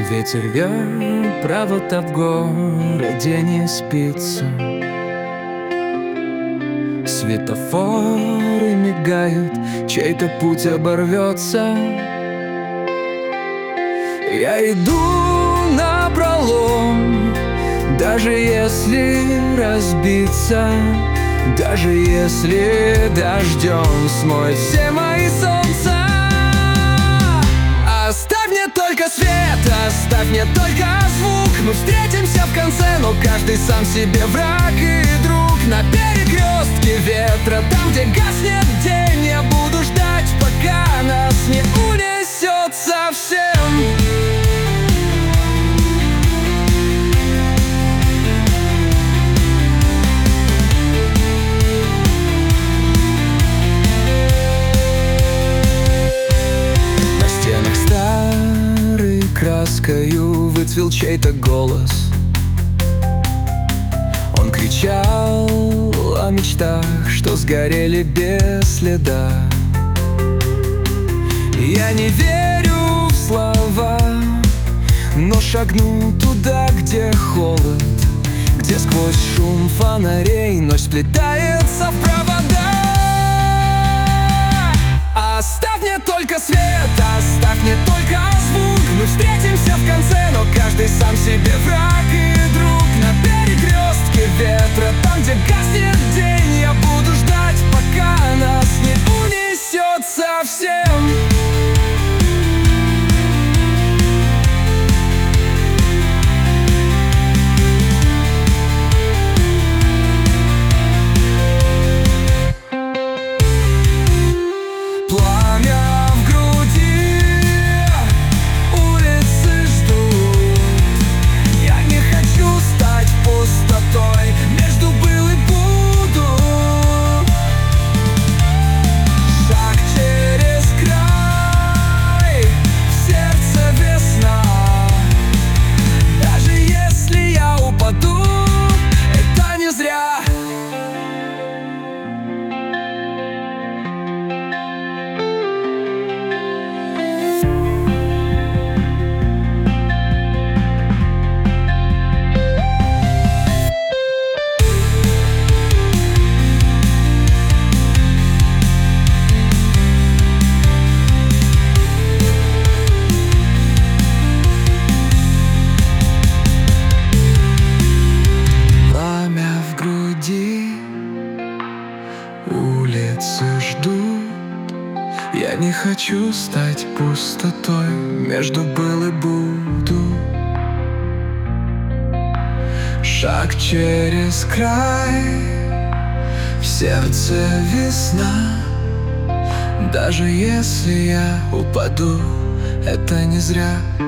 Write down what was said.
Ветер вьет провода в городе, не спится. Светофоры мигают, чей-то путь оборвется. Я иду напролом, даже если разбиться, даже если дождем смоет все мои солнца. Оставь мне только свет, оставь мне только звук. Мы встретимся в конце, но каждый сам себе враг и друг. На перекрестке ветра, там, где гаснет день, я буду ждать, пока нас не унесет совсем. Краскою выцвел чей-то голос. Он кричал о мечтах, что сгорели без следа. Я не верю в слова, но шагну туда, где холод, где сквозь шум фонарей ночь сплетается в провода. Оставь мне только свет, оставь мне только звук. Мы встретимся в конце, но каждый сам себе враг и друг. На перекрестке ветра, там, где гаснет день, я буду ждать, пока нас не унесет совсем. Улицы ждут. Я не хочу стать пустотой между был и буду. Шаг через край, в сердце весна. Даже если я упаду, это не зря.